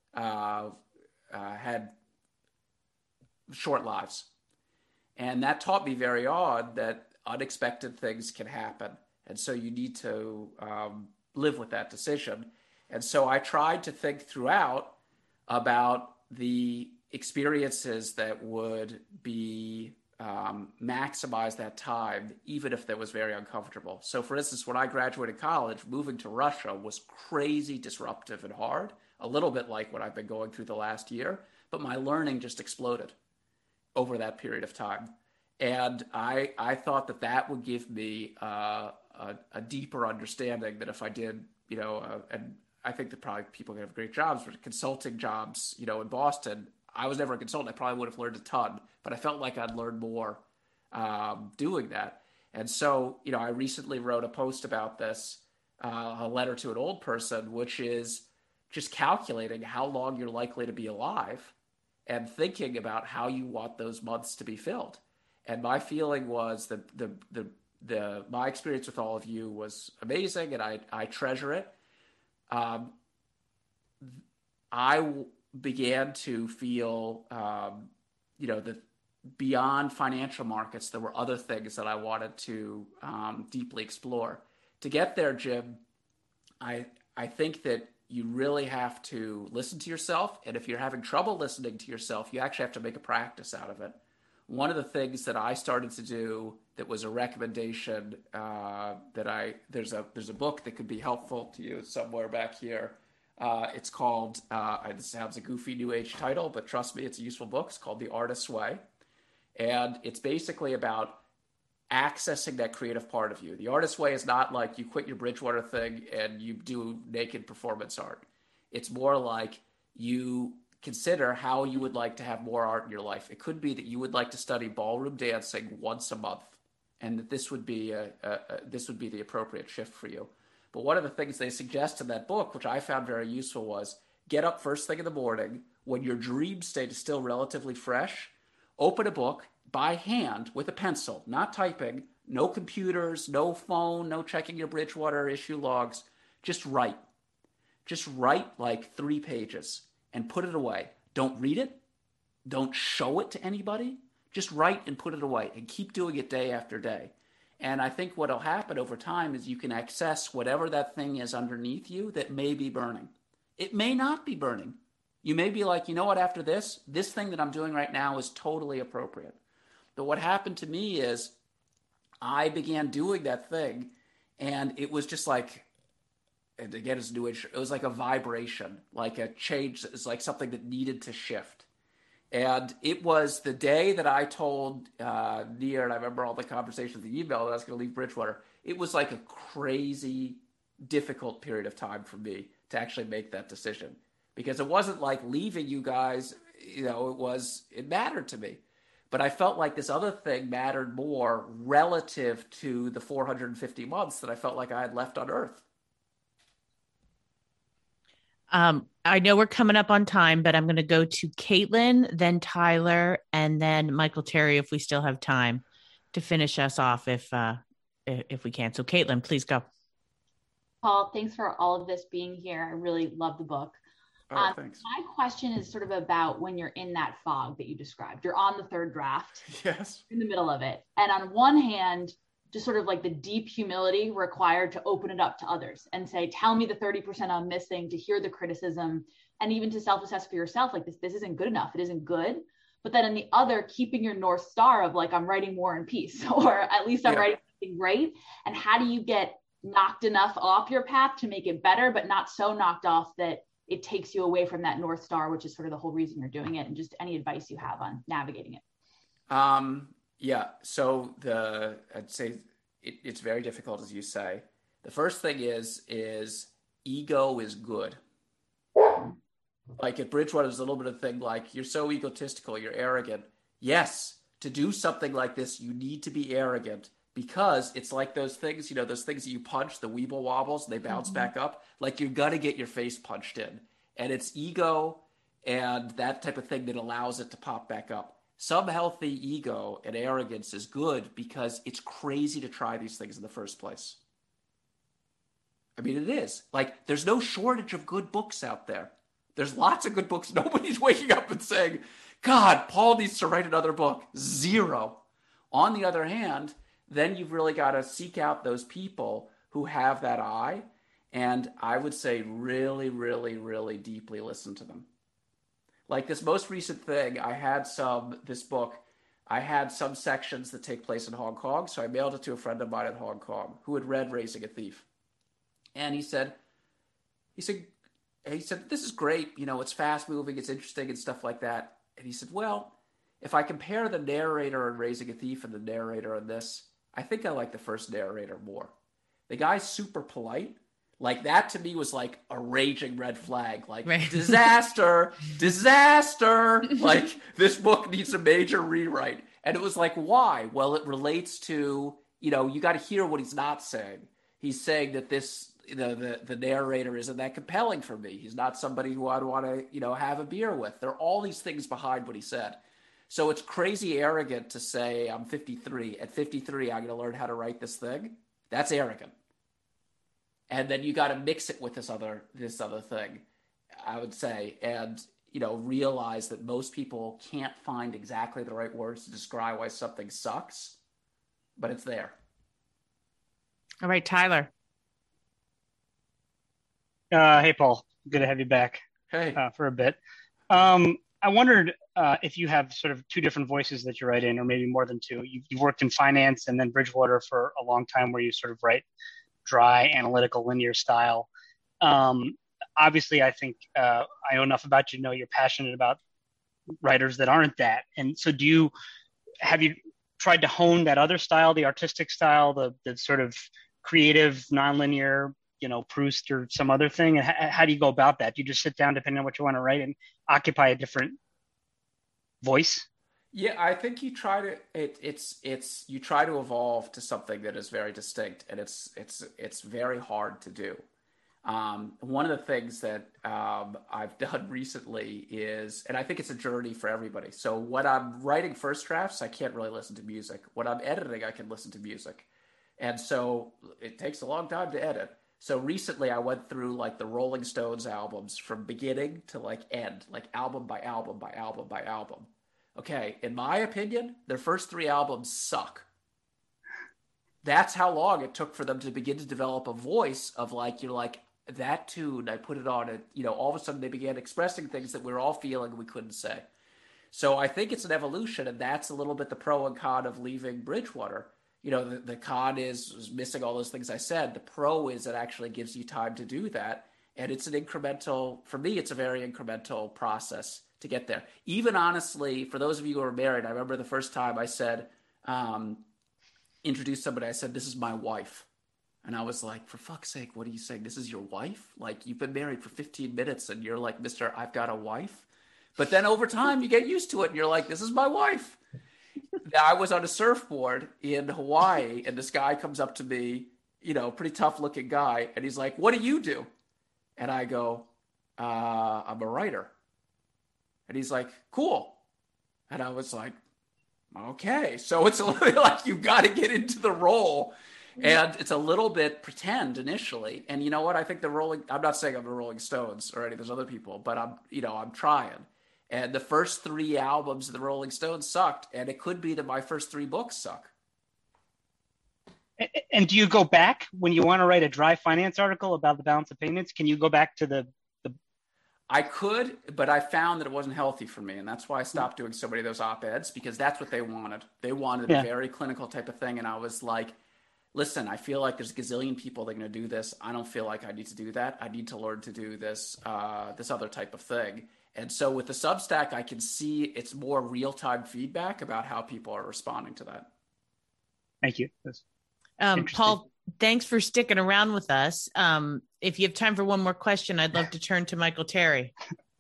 had short lives. And that taught me very odd that unexpected things can happen. And so you need to live with that decision. And so I tried to think throughout about the experiences that would be maximize that time, even if that was very uncomfortable. So for instance, when I graduated college, moving to Russia was crazy disruptive and hard, a little bit like what I've been going through the last year, but my learning just exploded over that period of time. And I thought that would give me a deeper understanding that if I did, and I think that probably people can have great jobs, but consulting jobs, in Boston, I was never a consultant. I probably would have learned a ton, but I felt like I'd learn more doing that. And so, I recently wrote a post about this, a letter to an old person, which is just calculating how long you're likely to be alive and thinking about how you want those months to be filled. And my feeling was that my experience with all of you was amazing, and I treasure it. I began to feel, that beyond financial markets, there were other things that I wanted to deeply explore. To get there, Jim, I think that you really have to listen to yourself. And if you're having trouble listening to yourself, you actually have to make a practice out of it. One of the things that I started to do that was a recommendation there's a book that could be helpful to you somewhere back here. It's called, this sounds a goofy new age title, but trust me, it's a useful book. It's called The Artist's Way. And it's basically about accessing that creative part of you. The Artist's Way is not like you quit your Bridgewater thing and you do naked performance art. It's more like you consider how you would like to have more art in your life. It could be that you would like to study ballroom dancing once a month, and that this would be the appropriate shift for you. But one of the things they suggest in that book, which I found very useful, was get up first thing in the morning when your dream state is still relatively fresh, open a book by hand with a pencil, not typing, no computers, no phone, no checking your Bridgewater issue logs. Just write. Just write like 3 pages and put it away. Don't read it. Don't show it to anybody. Just write and put it away and keep doing it day after day. And I think what will happen over time is you can access whatever that thing is underneath you that may be burning. It may not be burning. You may be like, you know what, after this thing that I'm doing right now is totally appropriate. But what happened to me is I began doing that thing, and it was just like, and again, it's new age, it was like a vibration, like a change. It's like something that needed to shift. And it was the day that I told Nir, and I remember all the conversations, the email, that I was going to leave Bridgewater. It was like a crazy, difficult period of time for me to actually make that decision. Because it wasn't like leaving you guys, it mattered to me. But I felt like this other thing mattered more relative to the 450 months that I felt like I had left on Earth. I know we're coming up on time, but I'm going to go to Caitlin, then Tyler, and then Michael Terry if we still have time to finish us off if we can. So Caitlin, please go. Paul, thanks for all of this being here. I really love the book. Thanks. My question is sort of about when you're in that fog that you described. You're on the third draft. Yes. In the middle of it. And on one hand, just sort of like the deep humility required to open it up to others and say, tell me the 30% I'm missing, to hear the criticism, and even to self-assess for yourself, like this isn't good enough. It isn't good. But then in the other, keeping your North Star of like, I'm writing War and Peace, or at least I'm writing something great. And how do you get knocked enough off your path to make it better, but not so knocked off that it takes you away from that North Star, which is sort of the whole reason you're doing it, and just any advice you have on navigating it? So I'd say it's very difficult, as you say. The first thing is ego is good. Like at Bridgewater, there's a little bit of thing like, you're so egotistical, you're arrogant. Yes, to do something like this, you need to be arrogant, because it's like those things, those things that you punch, the weeble wobbles, and they bounce back up. Like you're going to get your face punched in. And it's ego and that type of thing that allows it to pop back up. Some healthy ego and arrogance is good because it's crazy to try these things in the first place. I mean, it is. Like, there's no shortage of good books out there. There's lots of good books. Nobody's waking up and saying, God, Paul needs to write another book. Zero. On the other hand, then you've really got to seek out those people who have that eye. And I would say really, really, really deeply listen to them. Like this most recent thing, I had some sections that take place in Hong Kong. So I mailed it to a friend of mine in Hong Kong who had read Raising a Thief. And he said, this is great. It's fast moving, it's interesting and stuff like that. And he said, well, if I compare the narrator in Raising a Thief and the narrator in this, I think I like the first narrator more. The guy's super polite. Like, that to me was like a raging red flag. Like, right. disaster. Like, this book needs a major rewrite. And it was like, why? Well, it relates to, you got to hear what he's not saying. He's saying that this, the narrator isn't that compelling for me. He's not somebody who I'd want to, have a beer with. There are all these things behind what he said. So it's crazy arrogant to say, I'm 53. At 53, I'm going to learn how to write this thing. That's arrogant. And then you got to mix it with this other thing, I would say, and realize that most people can't find exactly the right words to describe why something sucks, but it's there. All right, Tyler. Hey, Paul. Good to have you back. Hey. For a bit. I wondered if you have sort of two different voices that you write in, or maybe more than two. You've worked in finance and then Bridgewater for a long time, where you sort of write dry, analytical, linear style. Obviously, I think I know enough about you to know you're passionate about writers that aren't that. And so have you tried to hone that other style, the artistic style, the sort of creative, nonlinear, Proust or some other thing? And how do you go about that? Do you just sit down, depending on what you want to write, and occupy a different voice? Yeah, I think you try to you try to evolve to something that is very distinct, and it's very hard to do. One of the things that I've done recently is, and I think it's a journey for everybody. So when I'm writing first drafts, I can't really listen to music. When I'm editing, I can listen to music, and so it takes a long time to edit. So recently, I went through like the Rolling Stones albums from beginning to like end, like album by album by album by album. Okay, in my opinion, their first 3 albums suck. That's how long it took for them to begin to develop a voice of like, you're like, that tune, I put it on it, all of a sudden they began expressing things that we were all feeling we couldn't say. So I think it's an evolution, and that's a little bit the pro and con of leaving Bridgewater. The con is missing all those things I said. The pro is it actually gives you time to do that. And it's an incremental, for me, it's a very incremental process to get there. Even honestly, for those of you who are married, I remember the first time I said, introduced somebody, I said, this is my wife. And I was like, for fuck's sake, what are you saying? This is your wife? Like, you've been married for 15 minutes and you're like, Mr. I've got a wife. But then over time you get used to it and you're like, this is my wife. I was on a surfboard in Hawaii and this guy comes up to me, pretty tough looking guy. And he's like, what do you do? And I go, I'm a writer. And he's like, cool. And I was like, okay. So it's a little bit like you've got to get into the role. And it's a little bit pretend initially. And you know what? I think I'm not saying I'm the Rolling Stones or any of those other people, but I'm trying. And the first 3 albums of the Rolling Stones sucked. And it could be that my first 3 books suck. And do you go back when you want to write a dry finance article about the balance of payments? Can you go back to the I could, but I found that it wasn't healthy for me. And that's why I stopped doing so many of those op-eds, because that's what they wanted. They wanted a very clinical type of thing. And I was like, listen, I feel like there's a gazillion people that are going to do this. I don't feel like I need to do that. I need to learn to do this, this other type of thing. And so with the Substack, I can see it's more real-time feedback about how people are responding to that. Thank you. Paul, thanks for sticking around with us. If you have time for one more question, I'd love to turn to Michael Terry.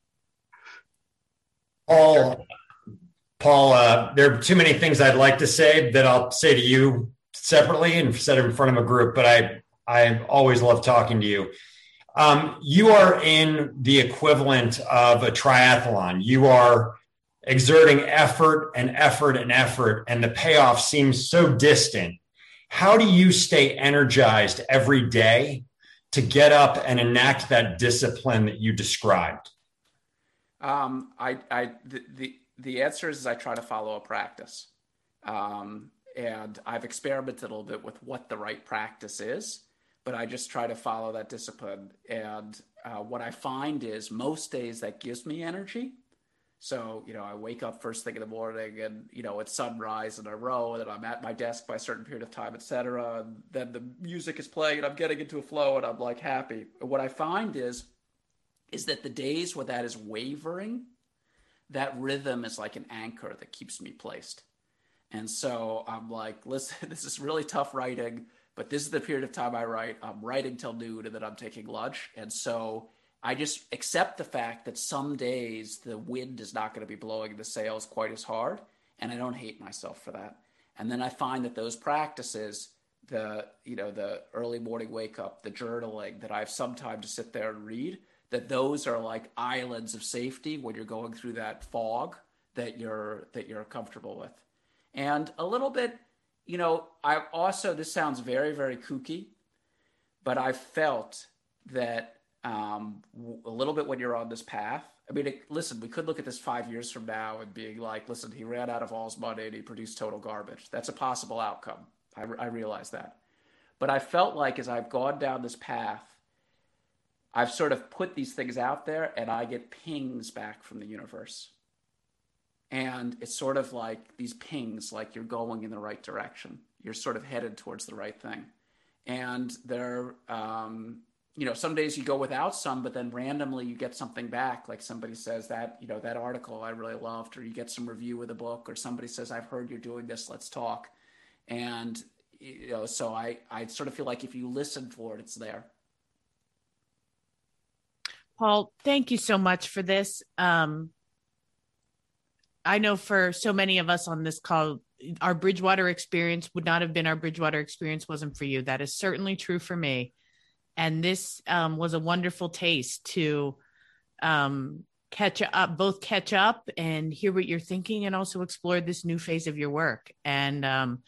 Paul, there are too many things I'd like to say that I'll say to you separately and said it in front of a group, but I always love talking to you. You are in the equivalent of a triathlon. You are exerting effort and effort and effort, and the payoff seems so distant. How do you stay energized every day to get up and enact that discipline that you described? The answer is I try to follow a practice. And I've experimented a little bit with what the right practice is, but I just try to follow that discipline. And what I find is most days that gives me energy. So, I wake up first thing in the morning and, it's sunrise and I row and then I'm at my desk by a certain period of time, et cetera. And then the music is playing and I'm getting into a flow and I'm like happy. And what I find is that the days where that is wavering, that rhythm is like an anchor that keeps me placed. And so I'm like, listen, this is really tough writing, but this is the period of time I write. I'm writing till noon and then I'm taking lunch. And so I just accept the fact that some days the wind is not going to be blowing the sails quite as hard. And I don't hate myself for that. And then I find that those practices, the early morning wake up, the journaling, that I have some time to sit there and read, that those are like islands of safety when you're going through that fog that you're comfortable with. And a little bit, I also, this sounds very, very kooky, but I felt that a little bit when you're on this path. I mean, listen, we could look at this 5 years from now and being like, listen, he ran out of all's money and he produced total garbage. That's a possible outcome. I realize that. But I felt like as I've gone down this path, I've sort of put these things out there and I get pings back from the universe. And it's sort of like these pings, like you're going in the right direction. You're sort of headed towards the right thing. And they're, some days you go without some, but then randomly you get something back. Like somebody says that, that article I really loved, or you get some review of the book, or somebody says, I've heard you're doing this, let's talk. And, so I sort of feel like if you listen for it, it's there. Paul, thank you so much for this. I know for so many of us on this call, our Bridgewater experience would not have been our Bridgewater experience wasn't for you. That is certainly true for me. And this was a wonderful taste to catch up and hear what you're thinking, and also explore this new phase of your work. And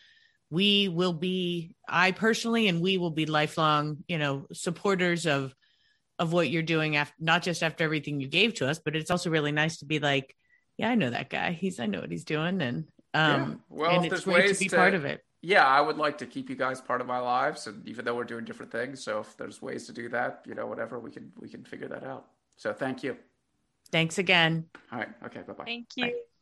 I personally, and we will be lifelong, supporters of what you're doing, not just after everything you gave to us, but it's also really nice to be like, yeah, I know that guy. I know what he's doing. And and it's great to be part of it. Yeah, I would like to keep you guys part of my lives, and even though we're doing different things, so if there's ways to do that, whatever, we can figure that out. So thank you. Thanks again. All right. Okay. Bye-bye. Thank you. Bye.